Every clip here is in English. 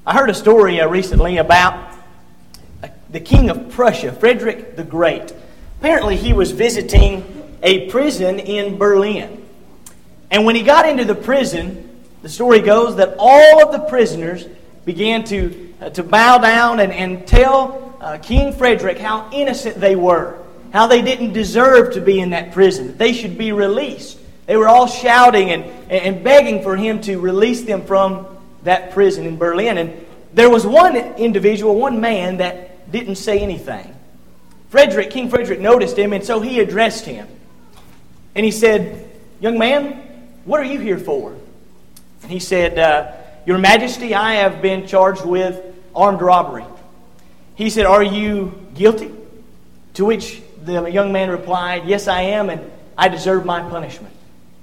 I heard a story recently about the king of Prussia, Frederick the Great. Apparently he was visiting a prison in Berlin. And when he got into the prison, the story goes that all of the prisoners began to bow down and tell King Frederick how innocent they were, how they didn't deserve to be in that prison, that they should be released. They were all shouting and begging for him to release them from that prison in Berlin. And there was one individual, one man, that didn't say anything. King Frederick noticed him, and so he addressed him. And he said, "Young man, what are you here for?" And he said, "Your Majesty, I have been charged with armed robbery." He said, "Are you guilty?" To which the young man replied, "Yes, I am, and I deserve my punishment."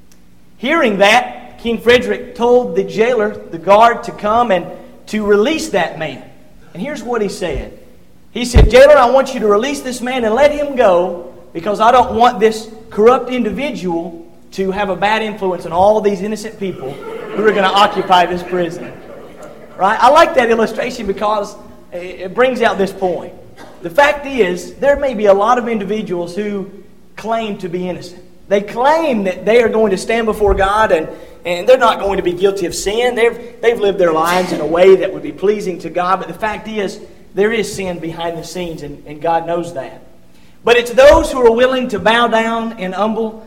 Hearing that, King Frederick told the jailer, the guard, to come and to release that man. And here's what he said. He said, "Jailer, I want you to release this man and let him go, because I don't want this corrupt individual to have a bad influence on all these innocent people who are going to occupy this prison." Right? I like that illustration because it brings out this point. The fact is, there may be a lot of individuals who claim to be innocent. They claim that they are going to stand before God and they're not going to be guilty of sin. They've lived their lives in a way that would be pleasing to God. But the fact is, there is sin behind the scenes, and God knows that. But it's those who are willing to bow down in humble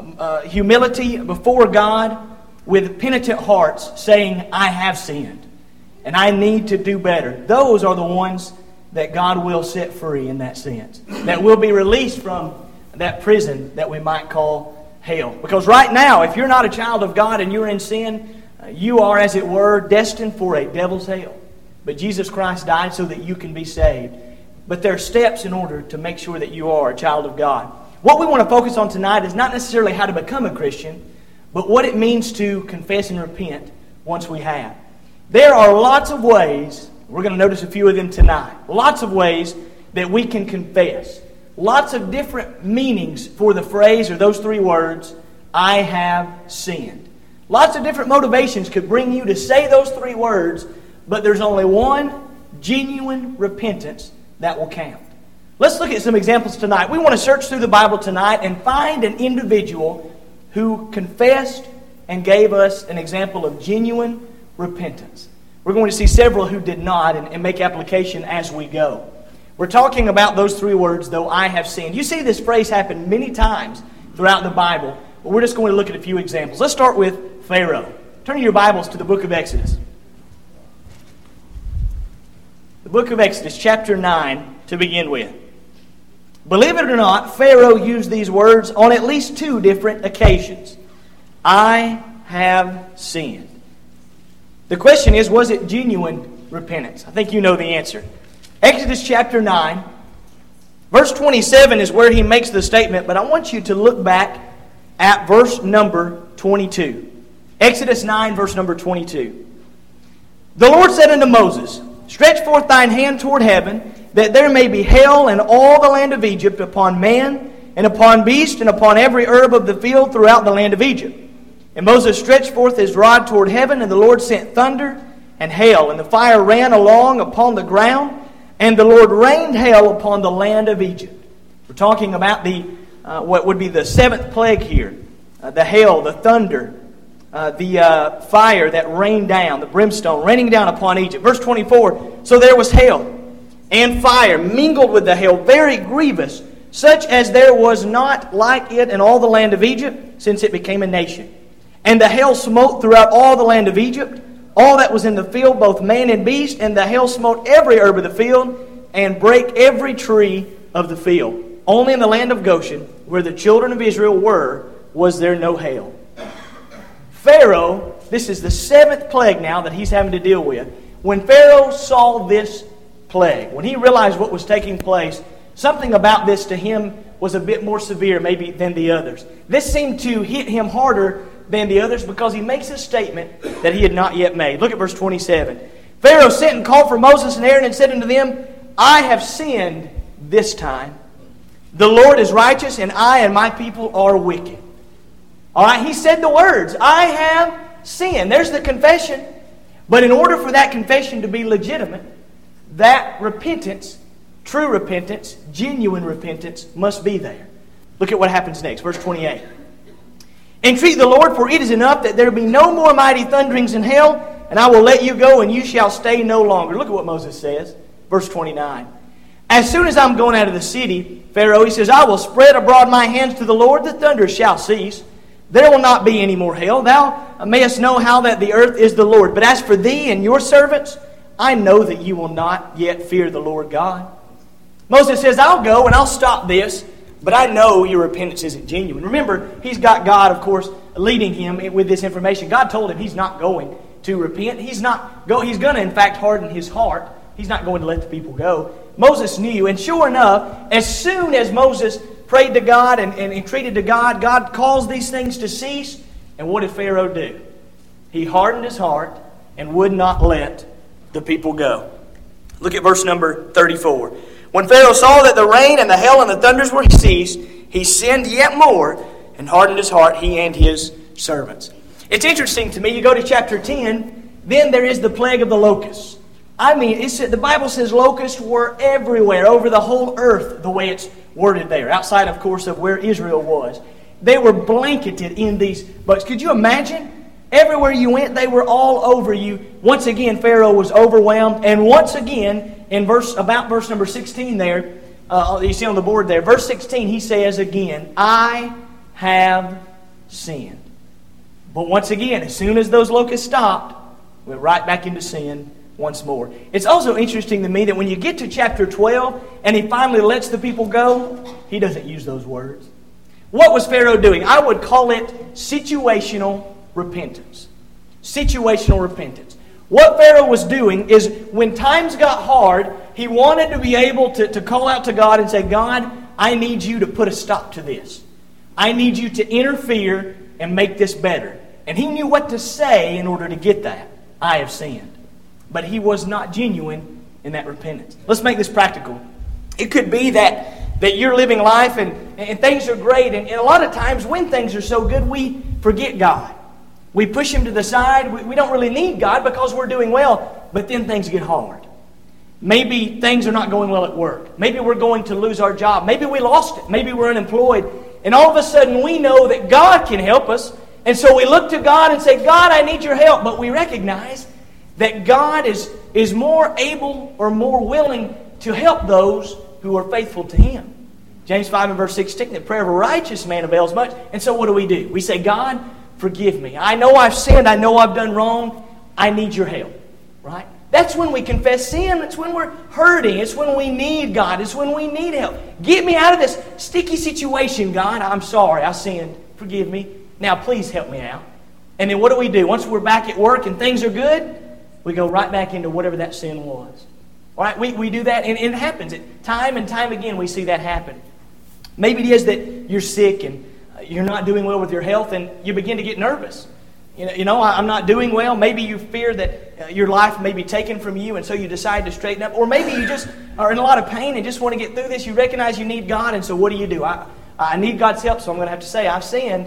humility before God with penitent hearts, saying, "I have sinned, and I need to do better." Those are the ones that God will set free in that sense, that will be released from that prison that we might call hell. Because right now, if you're not a child of God and you're in sin, you are, as it were, destined for a devil's hell. But Jesus Christ died so that you can be saved. But there are steps in order to make sure that you are a child of God. What we want to focus on tonight is not necessarily how to become a Christian, but what it means to confess and repent once we have. There are lots of ways, we're going to notice a few of them tonight, lots of ways that we can confess. Lots of different meanings for the phrase or those three words, "I have sinned." Lots of different motivations could bring you to say those three words, but there's only one genuine repentance that will count. Let's look at some examples tonight. We want to search through the Bible tonight and find an individual who confessed and gave us an example of genuine repentance. We're going to see several who did not and make application as we go. We're talking about those three words, though, "I have sinned." You see this phrase happen many times throughout the Bible, but we're just going to look at a few examples. Let's start with Pharaoh. Turn your Bibles to the book of Exodus. The book of Exodus, chapter 9, to begin with. Believe it or not, Pharaoh used these words on at least two different occasions. "I have sinned." The question is, was it genuine repentance? I think you know the answer. Exodus chapter 9, verse 27 is where he makes the statement, but I want you to look back at verse number 22. Exodus 9, verse number 22. "The Lord said unto Moses, Stretch forth thine hand toward heaven, that there may be hail in all the land of Egypt, upon man, and upon beast, and upon every herb of the field throughout the land of Egypt. And Moses stretched forth his rod toward heaven, and the Lord sent thunder and hail, and the fire ran along upon the ground, and the Lord rained hail upon the land of Egypt." We're talking about what would be the seventh plague here. The hail, the thunder, the fire that rained down, the brimstone raining down upon Egypt. Verse 24, "So there was hail and fire mingled with the hail, very grievous, such as there was not like it in all the land of Egypt, since it became a nation. And the hail smote throughout all the land of Egypt, all that was in the field, both man and beast, and the hail smote every herb of the field, and brake every tree of the field. Only in the land of Goshen, where the children of Israel were, was there no hail." Pharaoh, this is the seventh plague now that he's having to deal with. When Pharaoh saw this plague, when he realized what was taking place, something about this to him was a bit more severe maybe than the others. This seemed to hit him harder than the others because he makes a statement that he had not yet made. Look at verse 27. "Pharaoh sent and called for Moses and Aaron and said unto them, I have sinned this time. The Lord is righteous, and I and my people are wicked." All right, he said the words, "I have sinned." There's the confession. But in order for that confession to be legitimate, that repentance, true repentance, genuine repentance, must be there. Look at what happens next, verse 28. Entreat the Lord, for it is enough that there be no more mighty thunderings in hell, and I will let you go, and you shall stay no longer. Look at what Moses says, verse 29. As soon as I'm going out of the city, Pharaoh, he says, I will spread abroad my hands to the Lord, the thunder shall cease. There will not be any more hail. Thou mayest know how that the earth is the Lord. But as for thee and your servants, I know that you will not yet fear the Lord God. Moses says, I'll go and I'll stop this, but I know your repentance isn't genuine. Remember, he's got God, of course, leading him with this information. God told him he's not going to repent. He's going to, in fact, harden his heart. He's not going to let the people go. Moses knew, and sure enough, as soon as Moses prayed to God and entreated to God, God caused these things to cease. And what did Pharaoh do? He hardened his heart and would not let the people go. Look at verse number 34. When Pharaoh saw that the rain and the hail and the thunders were ceased, he sinned yet more and hardened his heart, he and his servants. It's interesting to me, you go to chapter 10, then there is the plague of the locusts. I mean, the Bible says locusts were everywhere, over the whole earth, the way it's worded there, outside, of course, of where Israel was. They were blanketed in these bugs. Could you imagine? Everywhere you went, they were all over you. Once again, Pharaoh was overwhelmed. And once again, in verse number 16 there, you see on the board there, verse 16, he says again, I have sinned. But once again, as soon as those locusts stopped, went right back into sin once more. It's also interesting to me that when you get to chapter 12 and he finally lets the people go, he doesn't use those words. What was Pharaoh doing? I would call it situational repentance. Situational repentance. What Pharaoh was doing is when times got hard, he wanted to be able to call out to God and say, God, I need you to put a stop to this. I need you to interfere and make this better. And he knew what to say in order to get that. I have sinned. But he was not genuine in that repentance. Let's make this practical. It could be that you're living life and things are great. And a lot of times when things are so good, we forget God. We push Him to the side. We don't really need God because we're doing well. But then things get hard. Maybe things are not going well at work. Maybe we're going to lose our job. Maybe we lost it. Maybe we're unemployed. And all of a sudden we know that God can help us. And so we look to God and say, God, I need your help. But we recognize that God is more able or more willing to help those who are faithful to Him. James 5 and verse 16, the prayer of a righteous man avails much. And so what do? We say, God, forgive me. I know I've sinned. I know I've done wrong. I need your help. Right? That's when we confess sin. It's when we're hurting. It's when we need God. It's when we need help. Get me out of this sticky situation, God. I'm sorry. I sinned. Forgive me. Now please help me out. And then what do? Once we're back at work and things are good, we go right back into whatever that sin was. All right? We do that, and it happens. Time and time again we see that happen. Maybe it is that you're sick and you're not doing well with your health and you begin to get nervous. I'm not doing well. Maybe you fear that your life may be taken from you, and so you decide to straighten up. Or maybe you just are in a lot of pain and just want to get through this. You recognize you need God, and so what do? I need God's help, so I'm going to have to say, I've sinned.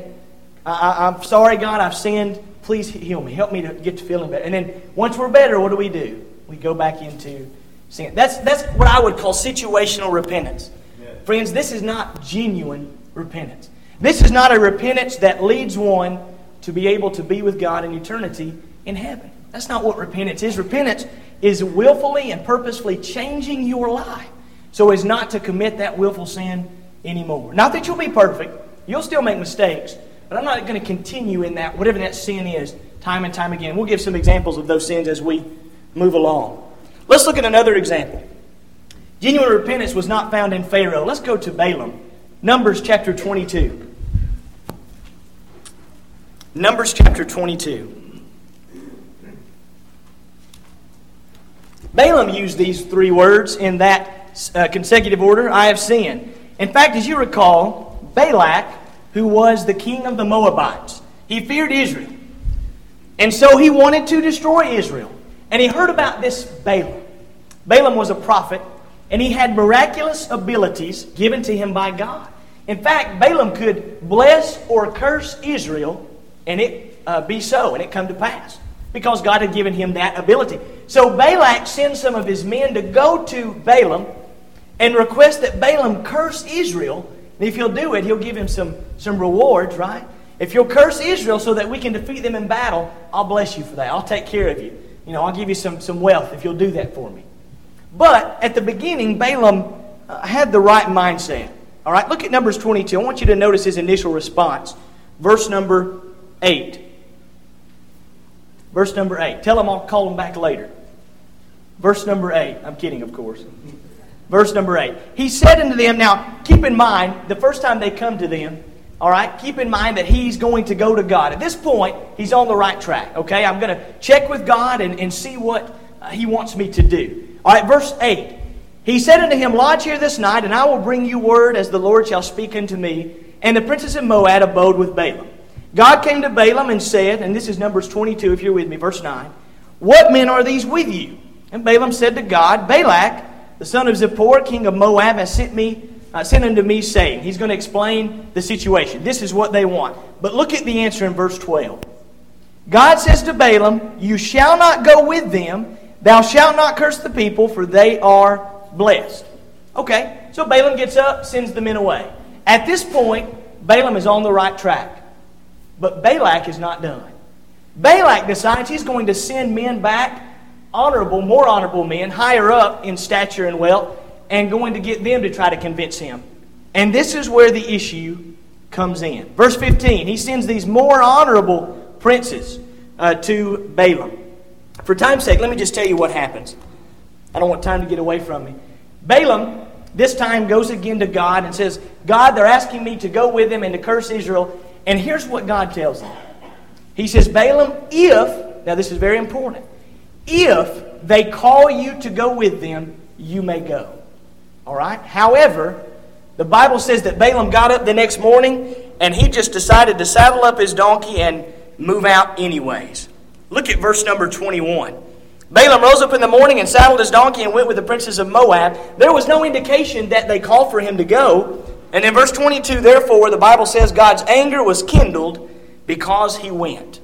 I'm sorry, God, I've sinned. Please heal me. Help me to get to feeling better. And then once we're better, what do? We go back into sin. That's what I would call situational repentance. Yeah. Friends, this is not genuine repentance. This is not a repentance that leads one to be able to be with God in eternity in heaven. That's not what repentance is. Repentance is willfully and purposefully changing your life so as not to commit that willful sin anymore. Not that you'll be perfect. You'll still make mistakes. But I'm not going to continue in that, whatever that sin is, time and time again. We'll give some examples of those sins as we move along. Let's look at another example. Genuine repentance was not found in Pharaoh. Let's go to Balaam. Numbers chapter 22. Numbers chapter 22. Balaam used these three words in that consecutive order. I have sinned. In fact, as you recall, Balak, who was the king of the Moabites, he feared Israel. And so he wanted to destroy Israel. And he heard about this Balaam. Balaam was a prophet, and he had miraculous abilities given to him by God. In fact, Balaam could bless or curse Israel, and it be so, and it come to pass. because God had given him that ability. So Balak sends some of his men to go to Balaam and request that Balaam curse Israel. And if he'll do it, he'll give him some rewards, right? If you'll curse Israel so that we can defeat them in battle, I'll bless you for that. I'll take care of you. I'll give you some wealth if you'll do that for me. But at the beginning, Balaam had the right mindset. All right, look at Numbers 22. I want you to notice his initial response. Verse number 8. Verse number 8. Tell him I'll call him back later. Verse number 8. I'm kidding, of course. Verse number 8. He said unto them, now keep in mind, the first time they come to them, all right, keep in mind that he's going to go to God. At this point, he's on the right track, okay? I'm going to check with God and see what he wants me to do. All right, verse 8. He said unto him, lodge here this night, and I will bring you word as the Lord shall speak unto me. And the princes of Moab abode with Balaam. God came to Balaam and said, and this is Numbers 22, if you're with me, verse 9, what men are these with you? And Balaam said to God, Balak, the son of Zippor, king of Moab, has sent unto me, saying, he's going to explain the situation. This is what they want. But look at the answer in verse 12. God says to Balaam, you shall not go with them, thou shalt not curse the people, for they are blessed. Okay, so Balaam gets up, sends the men away. At this point, Balaam is on the right track. But Balak is not done. Balak decides he's going to send men back, more honorable men, higher up in stature and wealth, and going to get them to try to convince him. And this is where the issue comes in. Verse 15, he sends these more honorable princes to Balaam. For time's sake, let me just tell you what happens. I don't want time to get away from me. Balaam, this time, goes again to God and says, God, they're asking me to go with them and to curse Israel. And here's what God tells him. He says, Balaam, now this is very important, if they call you to go with them, you may go. All right? However, the Bible says that Balaam got up the next morning and he just decided to saddle up his donkey and move out anyways. Look at verse number 21. Balaam rose up in the morning and saddled his donkey and went with the princes of Moab. There was no indication that they called for him to go. And in verse 22, therefore, the Bible says God's anger was kindled because he went.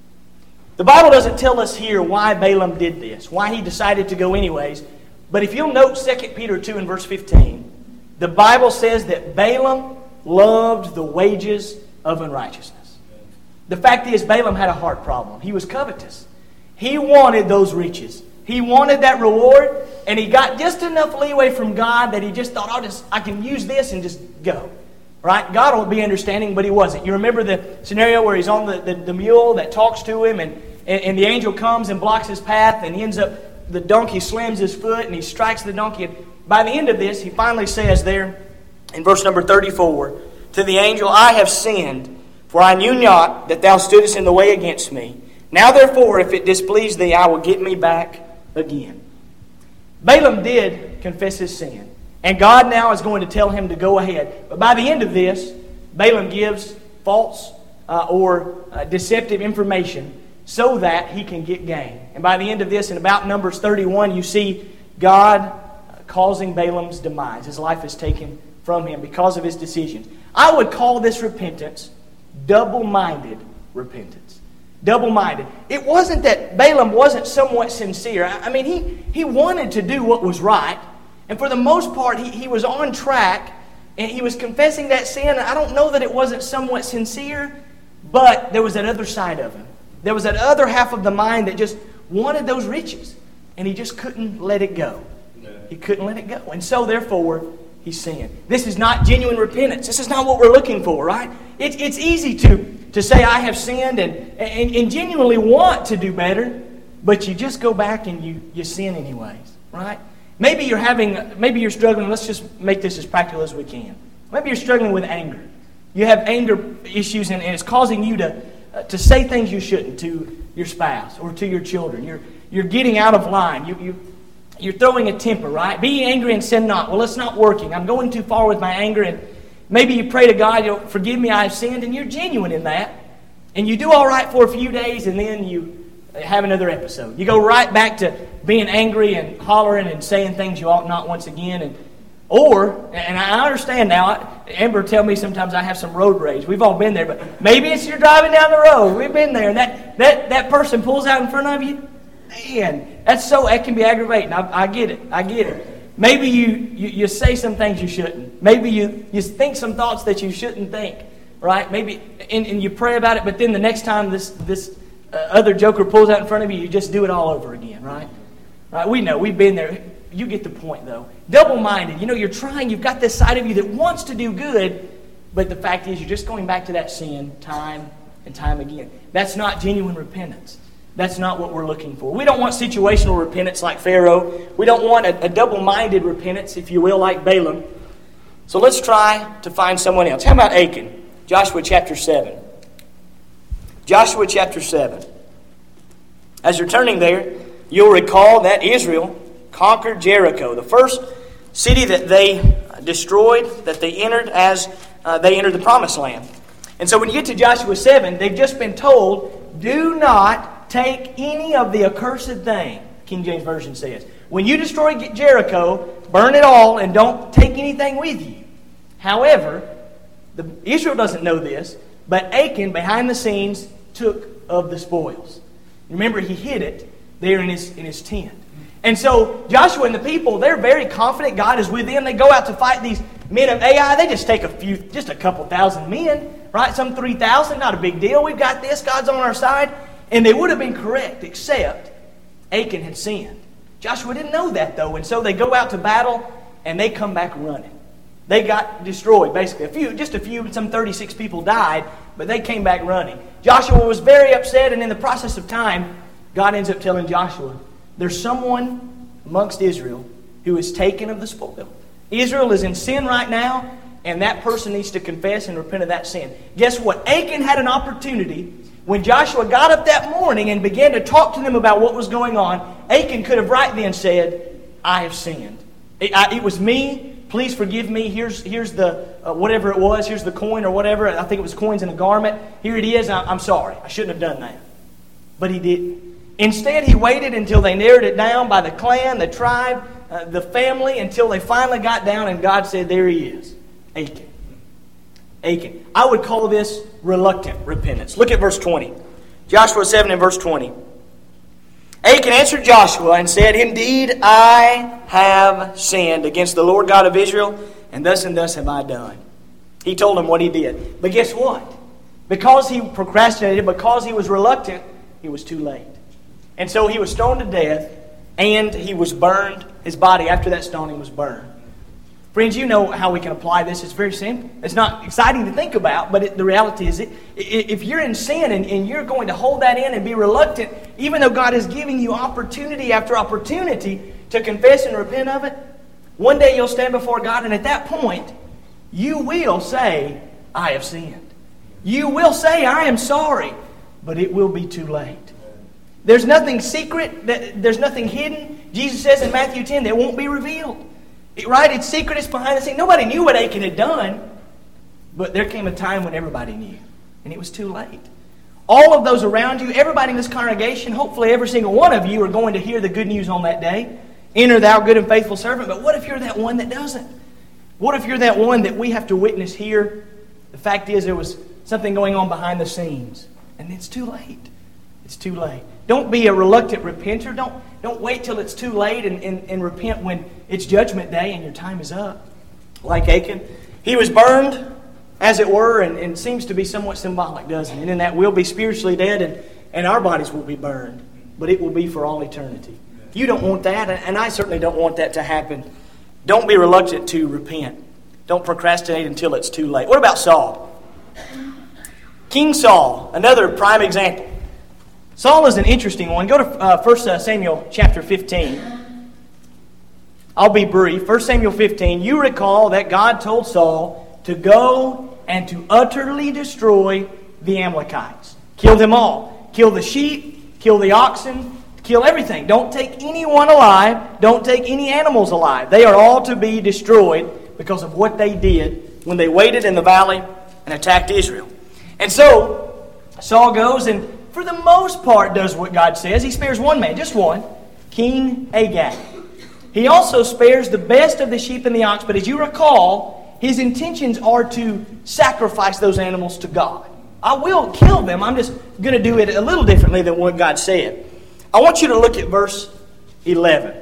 The Bible doesn't tell us here why Balaam did this, why he decided to go anyways. But if you'll note 2 Peter 2 and verse 15, the Bible says that Balaam loved the wages of unrighteousness. The fact is, Balaam had a heart problem. He was covetous. He wanted those riches. He wanted that reward, and he got just enough leeway from God that he just thought, I can use this and just go. Right? God will be understanding, but he wasn't. You remember the scenario where he's on the mule that talks to him, and the angel comes and blocks his path, and he ends up, the donkey slams his foot, and he strikes the donkey. And by the end of this, he finally says there, in verse number 34, to the angel, I have sinned, for I knew not that thou stoodest in the way against me. Now therefore, if it displease thee, I will get me back again. Balaam did confess his sin. And God now is going to tell him to go ahead. But by the end of this, Balaam gives false or deceptive information so that he can get gain. And by the end of this, in about Numbers 31, you see God causing Balaam's demise. His life is taken from him because of his decisions. I would call this repentance double-minded repentance. Double-minded. It wasn't that Balaam wasn't somewhat sincere. I mean, he wanted to do what was right. And for the most part, he was on track. And he was confessing that sin. I don't know that it wasn't somewhat sincere. But there was that other side of him. There was that other half of the mind that just wanted those riches. And he just couldn't let it go. He couldn't let it go. And so, therefore, he sinned. This is not genuine repentance. This is not what we're looking for, right? It's easy to say, I have sinned and genuinely want to do better, but you just go back and you sin anyways, right? Maybe you're struggling, let's just make this as practical as we can. Maybe you're struggling with anger. You have anger issues and it's causing you to say things you shouldn't to your spouse or to your children. You're getting out of line. You're throwing a temper, right? Be angry and sin not. Well, it's not working. I'm going too far with my anger. And maybe you pray to God, forgive me, I have sinned. And you're genuine in that. And you do all right for a few days and then you have another episode. You go right back to being angry and hollering and saying things you ought not once again. And I understand now, Amber tell me sometimes I have some road rage. We've all been there. But maybe it's you're driving down the road. We've been there. And that person pulls out in front of you, man, that can be aggravating. I get it. Maybe you say some things you shouldn't. Maybe you think some thoughts that you shouldn't think, right? Maybe and you pray about it, but then the next time this other joker pulls out in front of you, you just do it all over again, right? Right? We know, we've been there. You get the point, though. Double-minded. You're trying. You've got this side of you that wants to do good, but the fact is you're just going back to that sin time and time again. That's not genuine repentance. That's not what we're looking for. We don't want situational repentance like Pharaoh. We don't want a double-minded repentance, if you will, like Balaam. So let's try to find someone else. How about Achan? Joshua chapter 7. Joshua chapter 7. As you're turning there, you'll recall that Israel conquered Jericho, the first city that they destroyed, that they entered as they entered the Promised Land. And so when you get to Joshua 7, they've just been told, do not take any of the accursed thing, King James Version says. When you destroy Jericho, burn it all and don't take anything with you. However, Israel doesn't know this, but Achan, behind the scenes, took of the spoils. Remember, he hid it there in his tent. And so Joshua and the people, they're very confident God is with them. They go out to fight these men of Ai. They just take just a couple thousand men, right? Some 3,000, not a big deal. We've got this. God's on our side. And they would have been correct, except Achan had sinned. Joshua didn't know that, though. And so they go out to battle, and they come back running. They got destroyed, basically. Some 36 people died, but they came back running. Joshua was very upset, and in the process of time, God ends up telling Joshua, there's someone amongst Israel who is taken of the spoil. Israel is in sin right now, and that person needs to confess and repent of that sin. Guess what? Achan had an opportunity. When Joshua got up that morning and began to talk to them about what was going on, Achan could have right then said, I have sinned. It was me. Please forgive me. Here's the, whatever it was. Here's the coin or whatever. I think it was coins in a garment. Here it is. I'm sorry. I shouldn't have done that. But he didn't. Instead, he waited until they narrowed it down by the clan, the tribe, the family, until they finally got down and God said, there he is, Achan. Achan. I would call this reluctant repentance. Look at verse 20. Joshua 7 and verse 20. Achan answered Joshua and said, indeed, I have sinned against the Lord God of Israel, and thus have I done. He told him what he did. But guess what? Because he procrastinated, because he was reluctant, he was too late. And so he was stoned to death, and he was burned. His body after that stoning was burned. Friends, you know how we can apply this. It's very simple. It's not exciting to think about, but the reality is if you're in sin and you're going to hold that in and be reluctant, even though God is giving you opportunity after opportunity to confess and repent of it, one day you'll stand before God, and at that point, you will say, I have sinned. You will say, I am sorry, but it will be too late. There's nothing secret, there's nothing hidden. Jesus says in Matthew 10, that won't be revealed. Right? It's secret, it's behind the scene. Nobody knew what Achan had done, but there came a time when everybody knew, and it was too late. All of those around you, everybody in this congregation, hopefully every single one of you are going to hear the good news on that day. Enter thou good and faithful servant. But what if you're that one that doesn't? What if you're that one that we have to witness here? The fact is there was something going on behind the scenes, and it's too late. It's too late. Don't be a reluctant repenter. Don't wait till it's too late and repent when it's judgment day and your time is up. Like Achan. He was burned, as it were, and seems to be somewhat symbolic, doesn't it? And in that we'll be spiritually dead and our bodies will be burned. But it will be for all eternity. You don't want that, and I certainly don't want that to happen. Don't be reluctant to repent. Don't procrastinate until it's too late. What about Saul? King Saul, another prime example. Saul is an interesting one. Go to 1 Samuel chapter 15. I'll be brief. 1 Samuel 15, you recall that God told Saul to go and to utterly destroy the Amalekites. Kill them all. Kill the sheep, kill the oxen, kill everything. Don't take anyone alive. Don't take any animals alive. They are all to be destroyed because of what they did when they waited in the valley and attacked Israel. And so Saul goes and for the most part does what God says. He spares one man, just one, King Agag. He also spares the best of the sheep and the ox, but as you recall, his intentions are to sacrifice those animals to God. I will kill them. I'm just going to do it a little differently than what God said. I want you to look at verse 11.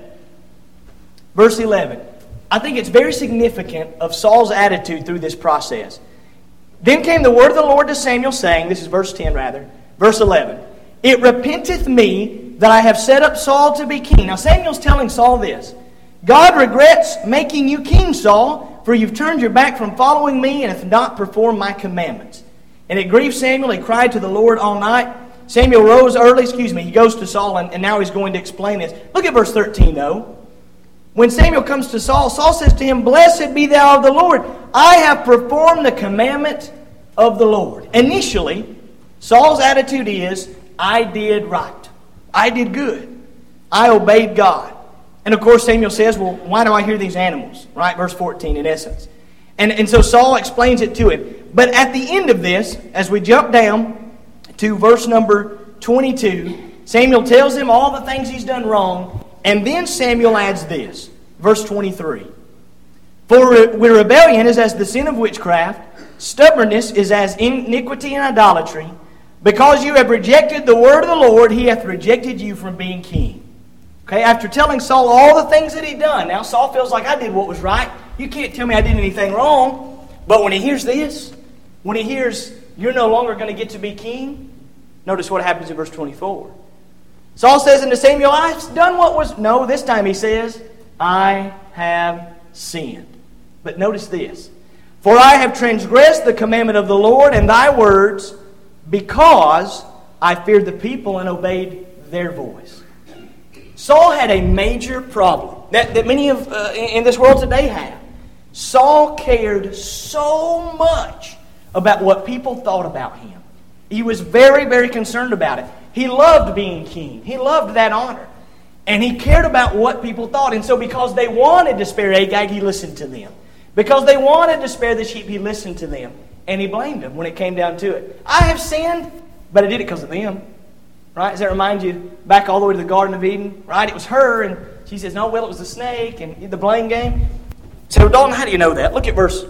Verse 11. I think it's very significant of Saul's attitude through this process. Then came the word of the Lord to Samuel, saying, this is verse 10 rather, verse 11, it repenteth me that I have set up Saul to be king. Now Samuel's telling Saul this. God regrets making you king, Saul, for you've turned your back from following me and hath not performed my commandments. And it grieved Samuel. He cried to the Lord all night. Samuel rose early. He goes to Saul, and now he's going to explain this. Look at verse 13, though. When Samuel comes to Saul, Saul says to him, blessed be thou of the Lord. I have performed the commandment of the Lord. Initially, Saul's attitude is, I did right. I did good. I obeyed God. And of course, Samuel says, well, why do I hear these animals? Right? Verse 14, in essence. And so Saul explains it to him. But at the end of this, as we jump down to verse number 22, Samuel tells him all the things he's done wrong. And then Samuel adds this, verse 23. For rebellion is as the sin of witchcraft, stubbornness is as iniquity and idolatry. Because you have rejected the word of the Lord, he hath rejected you from being king. Okay, after telling Saul all the things that he'd done, now Saul feels like I did what was right. You can't tell me I did anything wrong. But when he hears this, when he hears you're no longer going to get to be king, notice what happens in verse 24. Saul says unto Samuel, I've done what was... No, this time he says, I have sinned. But notice this. For I have transgressed the commandment of the Lord and thy words, because I feared the people and obeyed their voice. Saul had a major problem that many of in this world today have. Saul cared so much about what people thought about him. He was very, very concerned about it. He loved being king. He loved that honor. And he cared about what people thought. And so because they wanted to spare Agag, he listened to them. Because they wanted to spare the sheep, he listened to them. And he blamed them when it came down to it. I have sinned, but I did it because of them. Right? Does that remind you back all the way to the Garden of Eden? Right? It was her, and she says, no, well, it was the snake, and the blame game. So, Dalton, how do you know that? Look at verse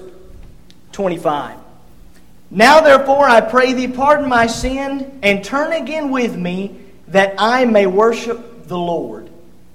25. Now, therefore, I pray thee, pardon my sin, and turn again with me, that I may worship the Lord.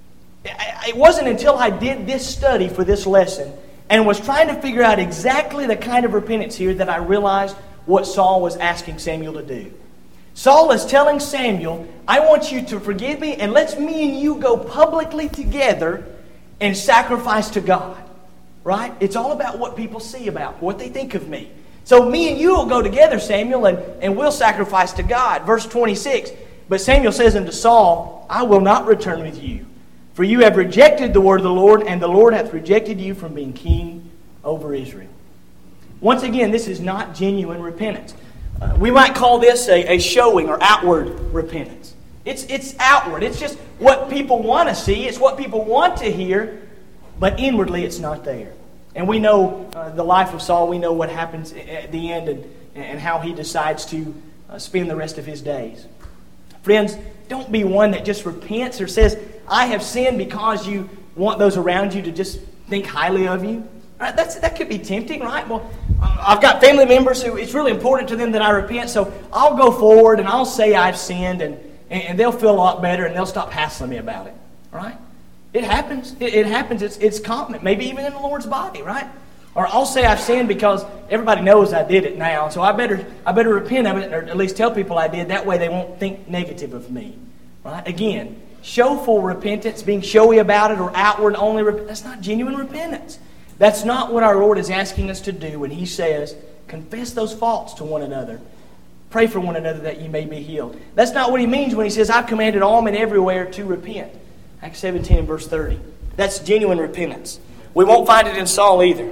It wasn't until I did this study for this lesson and was trying to figure out exactly the kind of repentance here that I realized what Saul was asking Samuel to do. Saul is telling Samuel, I want you to forgive me, and let's me and you go publicly together and sacrifice to God. Right? It's all about what people see about, what they think of me. So me and you will go together, Samuel, and we'll sacrifice to God. Verse 26, but Samuel says unto Saul, I will not return with you, for you have rejected the word of the Lord, and the Lord hath rejected you from being king over Israel. Once again, this is not genuine repentance. We might call this a showing or outward repentance. It's outward. It's just what people want to see. It's what people want to hear, but inwardly it's not there. And we know the life of Saul. We know what happens at the end and how he decides to spend the rest of his days. Friends, don't be one that just repents or says, I have sinned, because you want those around you to just think highly of you. Right? That could be tempting, right? Well, I've got family members who it's really important to them that I repent, so I'll go forward and I'll say I've sinned, and they'll feel a lot better, and they'll stop hassling me about it. Right? It happens. It happens. It's common. Maybe even in the Lord's body, right? Or I'll say I've sinned because everybody knows I did it now, so I better repent of it, or at least tell people I did. That way they won't think negative of me. Right? Again, showful repentance, being showy about it, or outward only repentance, that's not genuine repentance. That's not what our Lord is asking us to do when He says, confess those faults to one another. Pray for one another that you may be healed. That's not what He means when He says, I've commanded all men everywhere to repent. Acts 17 and verse 30. That's genuine repentance. We won't find it in Saul either.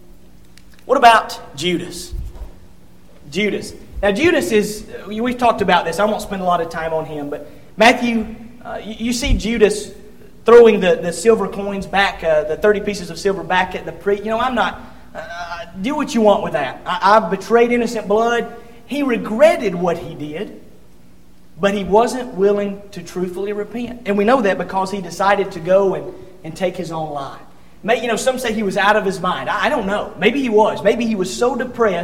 What about Judas? Judas. Now Judas is, we've talked about this. I won't spend a lot of time on him. But Matthew, you see Judas throwing the silver coins back, the 30 pieces of silver back at the priest. I'm not, do what you want with that. I've betrayed innocent blood. He regretted what he did. But he wasn't willing to truthfully repent. And we know that because he decided to go and take his own life. Some say he was out of his mind. I don't know. Maybe he was. Maybe he was so depressed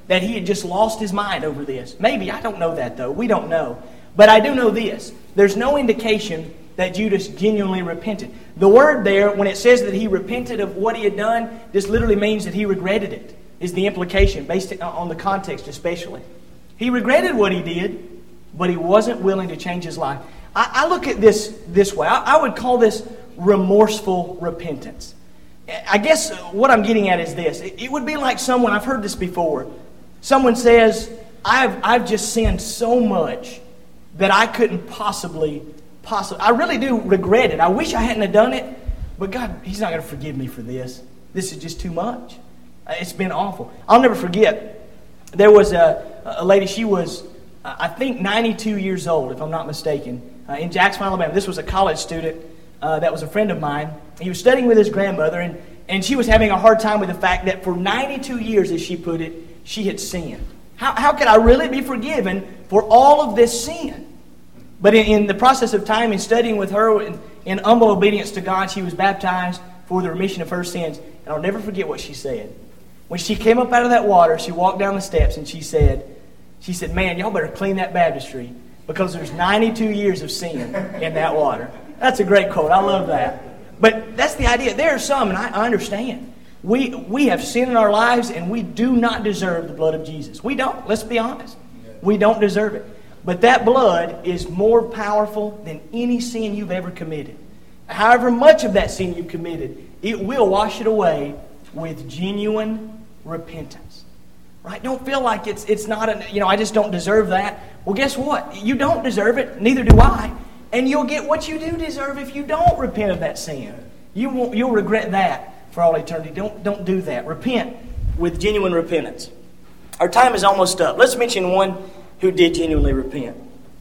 that he had just lost his mind over this. Maybe. I don't know that, though. We don't know. But I do know this. There's no indication that Judas genuinely repented. The word there, when it says that he repented of what he had done, this literally means that he regretted it, is the implication, based on the context especially. He regretted what he did, but he wasn't willing to change his life. I look at this way. I would call this remorseful repentance. I guess what I'm getting at is this. It would be like someone, I've heard this before, someone says, I've just sinned so much that I couldn't possibly, I really do regret it. I wish I hadn't have done it, but God, He's not going to forgive me for this. This is just too much. It's been awful. I'll never forget, there was a lady, she was, I think, 92 years old, if I'm not mistaken, in Jacksonville, Alabama. This was a college student that was a friend of mine. He was studying with his grandmother, and she was having a hard time with the fact that for 92 years, as she put it, she had sinned. How could I really be forgiven for all of this sin? But in the process of time, in studying with her, in humble obedience to God, she was baptized for the remission of her sins. And I'll never forget what she said. When she came up out of that water, she walked down the steps and she said, man, y'all better clean that baptistry because there's 92 years of sin in that water. That's a great quote. I love that. But that's the idea. There are some, and I understand. We have sin in our lives and we do not deserve the blood of Jesus. We don't. Let's be honest. We don't deserve it. But that blood is more powerful than any sin you've ever committed. However much of that sin you've committed, it will wash it away with genuine repentance. Right? Don't feel like it's not I just don't deserve that. Well, guess what? You don't deserve it. Neither do I. And you'll get what you do deserve if you don't repent of that sin. You'll regret that for all eternity. Don't do that. Repent with genuine repentance. Our time is almost up. Let's mention one who did genuinely repent.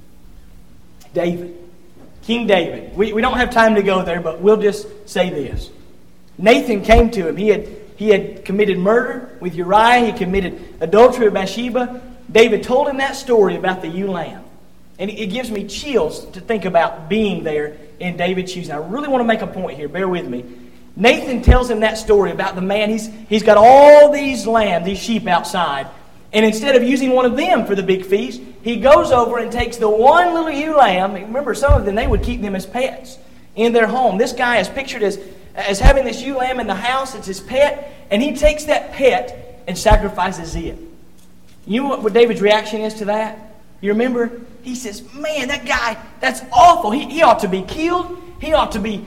David. King David. We don't have time to go there, but we'll just say this. Nathan came to him. He had committed murder with Uriah. He committed adultery with Bathsheba. David told him that story about the ewe lamb. And it gives me chills to think about being there in David's shoes. And I really want to make a point here. Bear with me. Nathan tells him that story about the man. He's got all these lambs, these sheep outside. And instead of using one of them for the big feast, he goes over and takes the one little ewe lamb. Remember, some of them, they would keep them as pets in their home. This guy is pictured as having this ewe lamb in the house. It's his pet. And he takes that pet and sacrifices it. You know what David's reaction is to that? You remember? He says, man, that guy, that's awful. He ought to be killed. He ought to be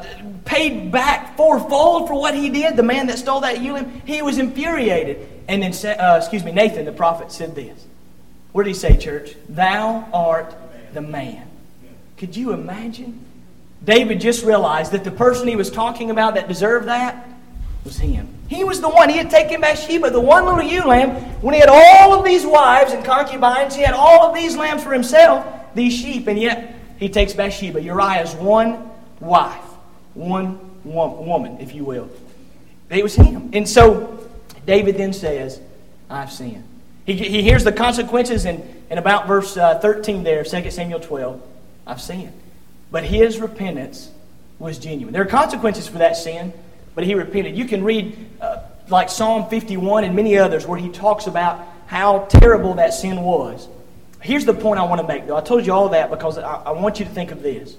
paid back fourfold for what he did. The man that stole that ewe lamb, he was infuriated. And then, Nathan, the prophet, said this. What did he say, church? Thou art the man. Could you imagine? David just realized that the person he was talking about that deserved that was him. He was the one. He had taken Bathsheba, the one little ewe lamb, when he had all of these wives and concubines. He had all of these lambs for himself, these sheep, and yet he takes Bathsheba, Uriah's one wife, one woman, if you will. It was him. And so David then says, I've sinned. He hears the consequences in about verse 13 there, 2 Samuel 12. I've sinned. But his repentance was genuine. There are consequences for that sin, but he repented. You can read like Psalm 51 and many others where he talks about how terrible that sin was. Here's the point I want to make, though. I told you all that because I want you to think of this.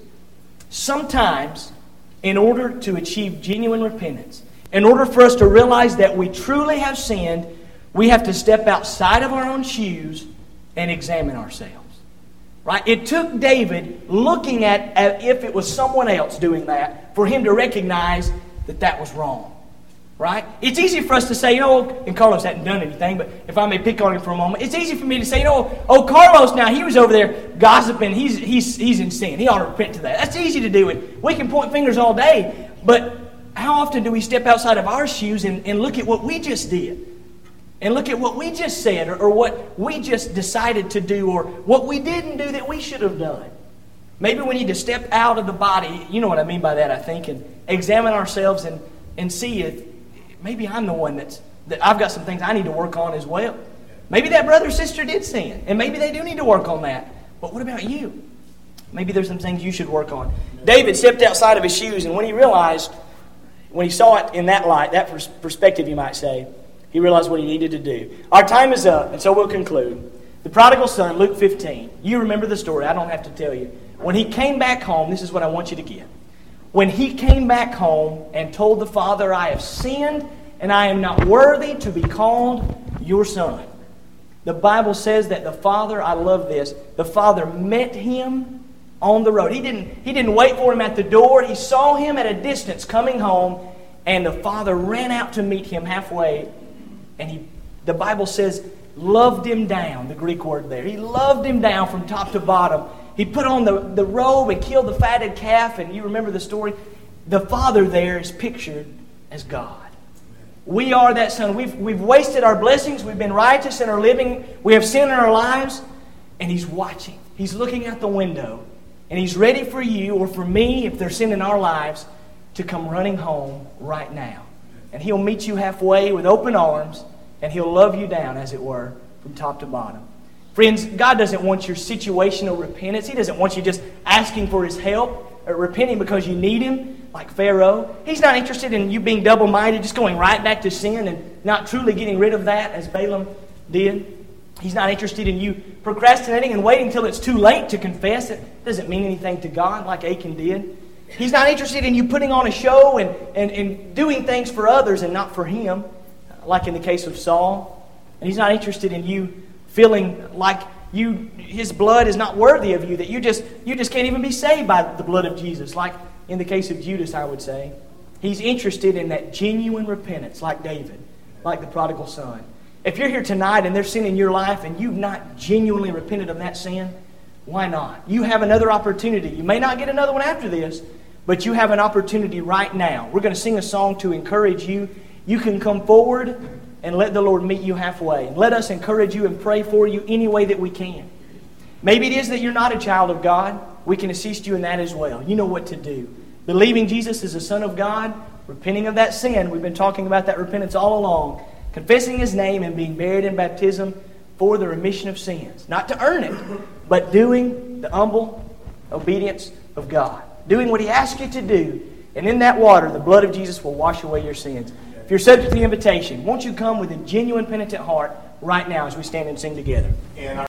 Sometimes, in order to achieve genuine repentance, in order for us to realize that we truly have sinned, we have to step outside of our own shoes and examine ourselves. Right? It took David looking at if it was someone else doing that for him to recognize that was wrong. Right? It's easy for us to say, and Carlos hadn't done anything, but if I may pick on him for a moment, it's easy for me to say, Carlos, now he was over there gossiping, he's in sin. He ought to repent to that. That's easy to do, and we can point fingers all day, but how often do we step outside of our shoes and look at what we just did? And look at what we just said, or what we just decided to do, or what we didn't do that we should have done. Maybe we need to step out of the body, you know what I mean by that, I think, and examine ourselves and see if maybe I'm the one that I've got some things I need to work on as well. Maybe that brother or sister did sin, and maybe they do need to work on that. But what about you? Maybe there's some things you should work on. David stepped outside of his shoes, and when he saw it in that light, that perspective, you might say, He realized what he needed to do. Our time is up, and so we'll conclude. The prodigal son, Luke 15. You remember the story. I don't have to tell you. When he came back home, this is what I want you to get. When he came back home and told the father, I have sinned, and I am not worthy to be called your son. The Bible says that the father, I love this, the father met him on the road. He didn't wait for him at the door. He saw him at a distance coming home, and the father ran out to meet him halfway. And the Bible says, loved him down, the Greek word there. He loved him down from top to bottom. He put on the robe and killed the fatted calf, and you remember the story. The father there is pictured as God. We are that son. We've wasted our blessings. We've been righteous in our living. We have sin in our lives, and He's watching. He's looking out the window, and He's ready for you or for me, if there's sin in our lives, to come running home right now. And He'll meet you halfway with open arms, and He'll love you down, as it were, from top to bottom. Friends, God doesn't want your situational repentance. He doesn't want you just asking for His help or repenting because you need Him, like Pharaoh. He's not interested in you being double-minded, just going right back to sin and not truly getting rid of that, as Balaam did. He's not interested in you procrastinating and waiting until it's too late to confess. It doesn't mean anything to God, like Achan did. He's not interested in you putting on a show and doing things for others and not for Him, like in the case of Saul. And He's not interested in you feeling like His blood is not worthy of you, that you just can't even be saved by the blood of Jesus, like in the case of Judas, I would say. He's interested in that genuine repentance, like David, like the prodigal son. If you're here tonight and there's sin in your life and you've not genuinely repented of that sin, why not? You have another opportunity. You may not get another one after this, but you have an opportunity right now. We're going to sing a song to encourage you. You can come forward and let the Lord meet you halfway. And let us encourage you and pray for you any way that we can. Maybe it is that you're not a child of God. We can assist you in that as well. You know what to do. Believing Jesus is the Son of God, repenting of that sin. We've been talking about that repentance all along. Confessing His name and being buried in baptism for the remission of sins. Not to earn it, but doing the humble obedience of God. Doing what He asks you to do. And in that water, the blood of Jesus will wash away your sins. If you're subject to the invitation, won't you come with a genuine penitent heart right now as we stand and sing together?